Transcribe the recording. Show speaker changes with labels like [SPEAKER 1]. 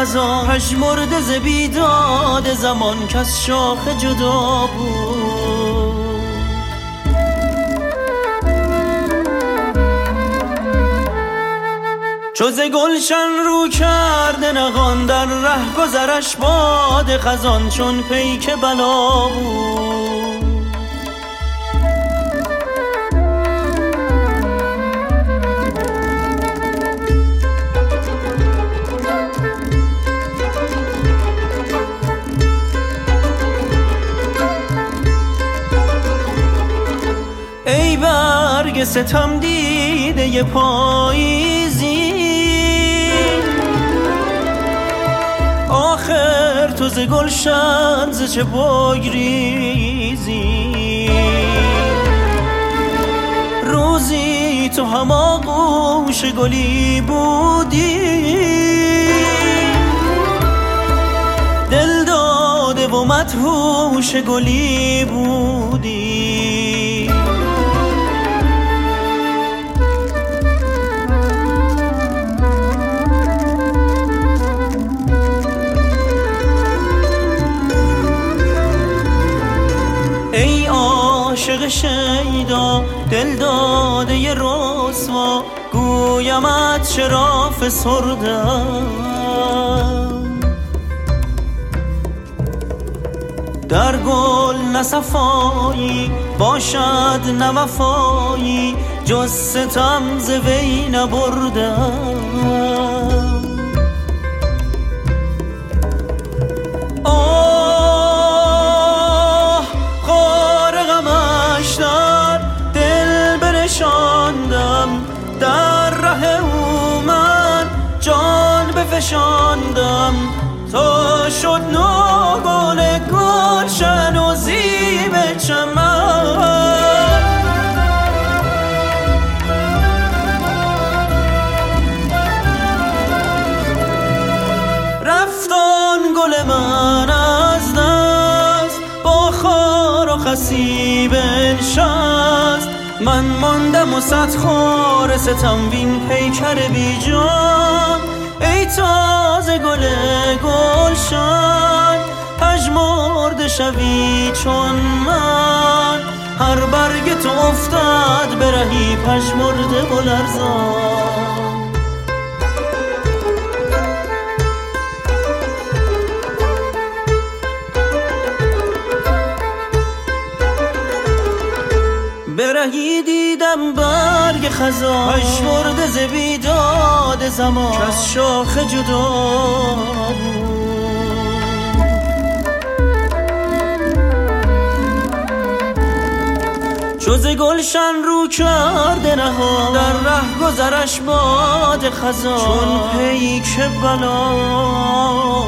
[SPEAKER 1] خزان پژمرده ز بیداد زمان کز شاخ جدا بود. چو ز گلشن رو کرده نهان در ره گذرش باد خزان چون پیک بلا بود. ای برگ ستم دیده ی پاییزی آخر تو ز گلشن ز چه بگریزی. روزی تو هم آغوش گلی بودی دل داده و مدهوش گلی بودی. ای عاشق شیدا دل داده ی رسوا گویمت چرا فسردم. در گل نه صفایی باشد نه وفایی جز ستم ز وی نبردم. در ره او من جان بفشاندم تا شد نو گل گلشن و زیب چمن. رفتان گل من از دست با خار و خسی بنشست. من ماندم و صد خار ستم بین پیکر بی جان. ای تازه گل گلشن پژمرده شوی چون من. هر برگ تو افتاد برهی پژمرده و لرزان. برهی دیدم برگ خزان پژمرده ز بیداد زمان کز شاخ جدا بود. چو ز گلشن رو کرده نهان در ره گذرش باد خزان چون پیک بلا